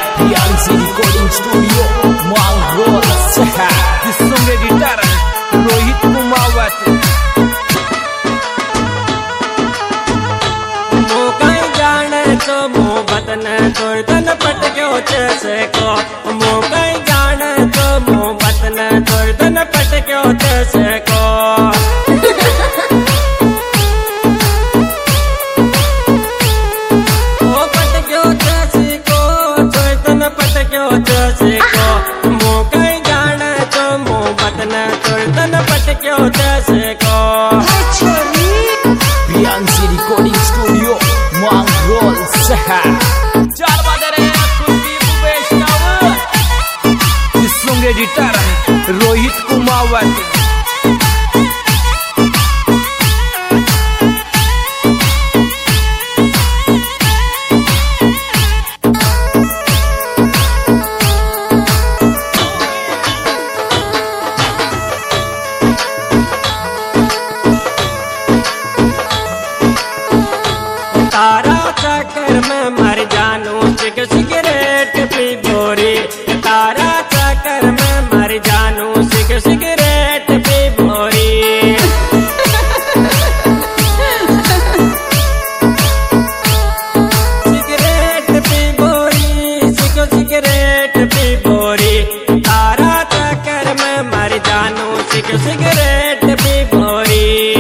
Fianzi Recording Studio Mangrol This song editor Rohit Kumawat मोकाई जाने तो मोहब्बत न तोड़ तन पट क्यों जैसे को मोकाई जाने तो मोहब्बत न तोड़ तन पट क्यों जैसे को पट क्यों जैसे को तोड़ तन पट क्यों जैसे को मोकाई जाने तो मोहब्बत न तोड़ तन पट क्यों जैसे को Fianzi Recording Studio Mangrol चार बादरे कुलदीप वैष्णव This song editor Rohit Kumawat तारा चक्कर में मर जानू सिगरेट पी बोरी तारा चक्कर में मर जानू सिगरेट पी बोरी सिगरेट पी बोरी सिगरेट पी बोरी तारा चक्कर में मर जानू सिगरेट पी बोरी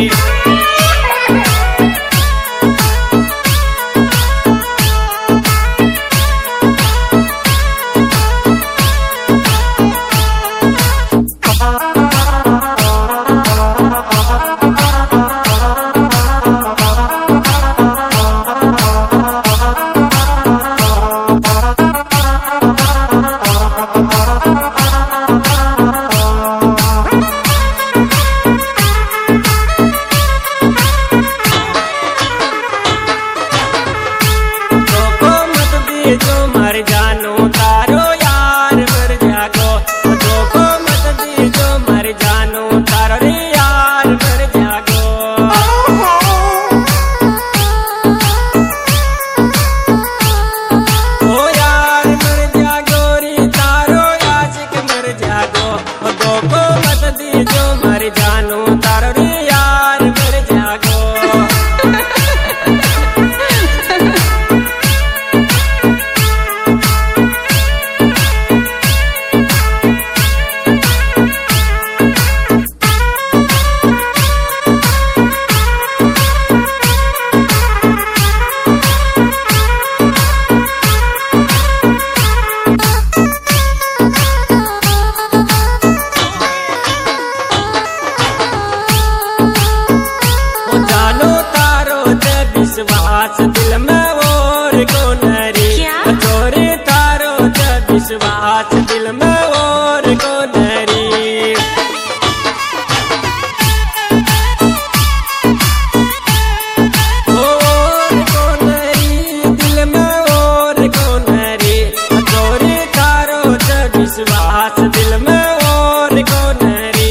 जो मर जानू तारो यार मर जागो धोखो मत दी जो मर जानू तारो रे यार मर जागो ओ यार मर जागो रे तारो आशिक मर जागो धोखो मत दी जो मर जानू तारो रे यार मर जागो विश्वास दिल में और को नरी चोरी तारो विश्वास दिल में और को नरी और को नरी दिल में और को नरी चोरी तारो विश्वास दिल में और को नरी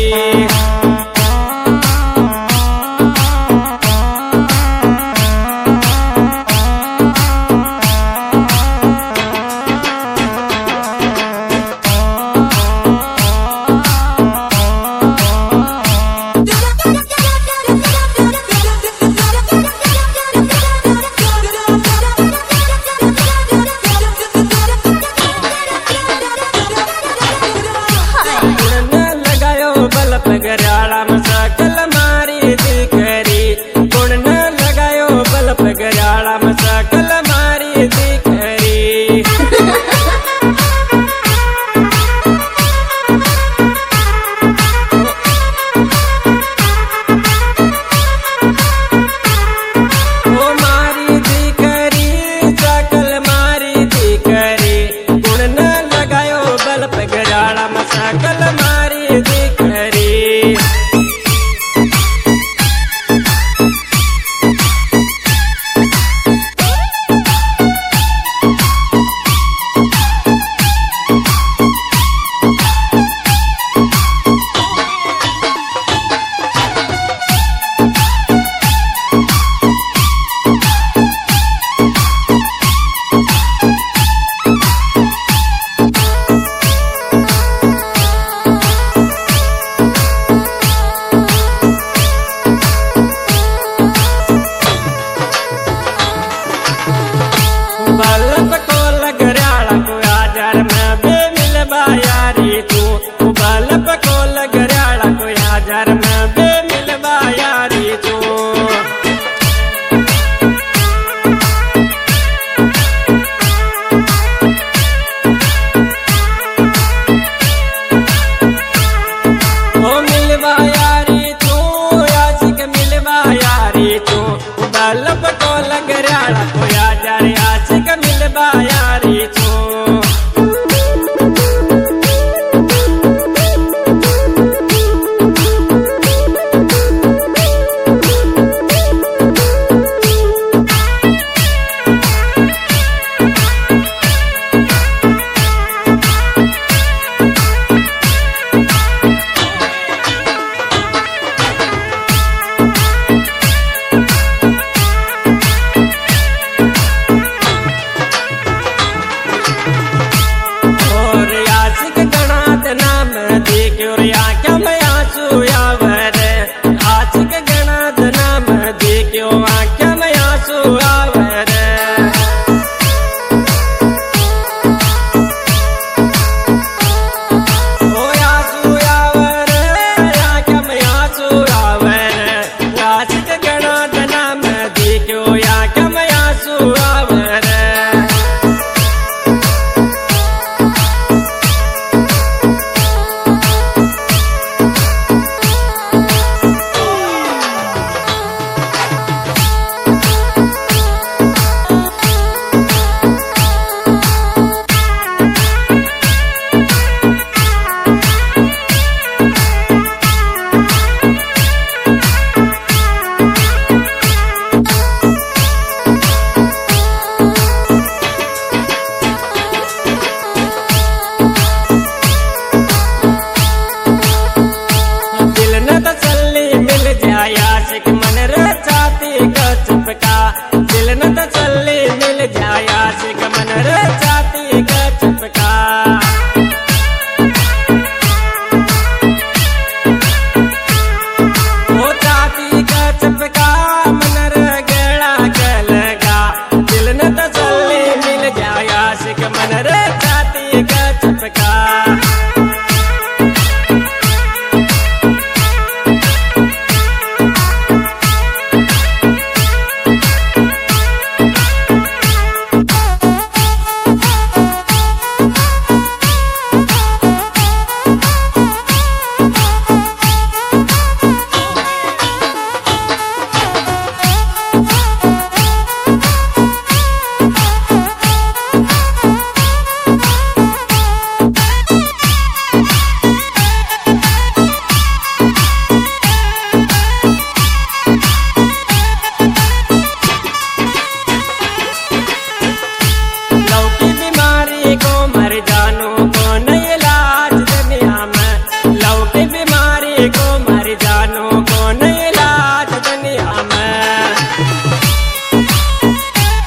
मन रे छाती का चपका।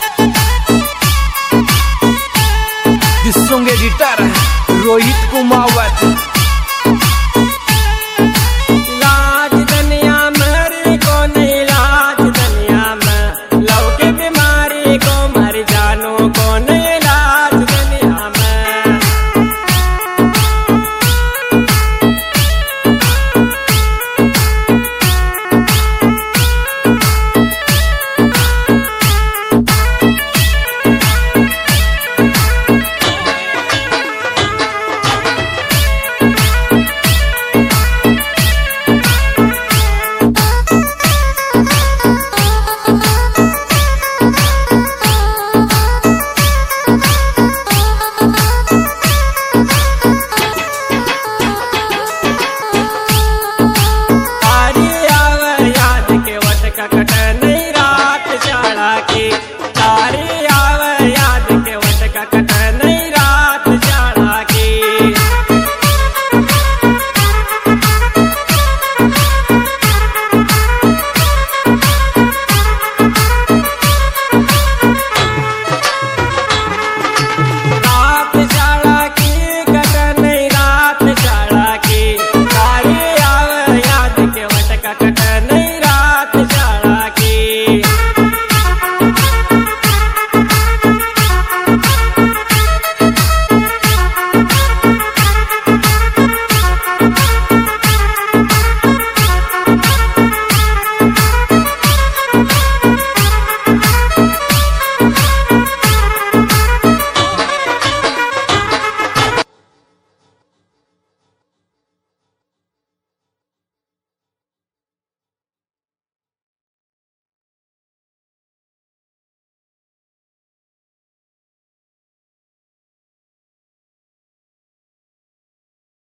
This song editor Rohit Kumar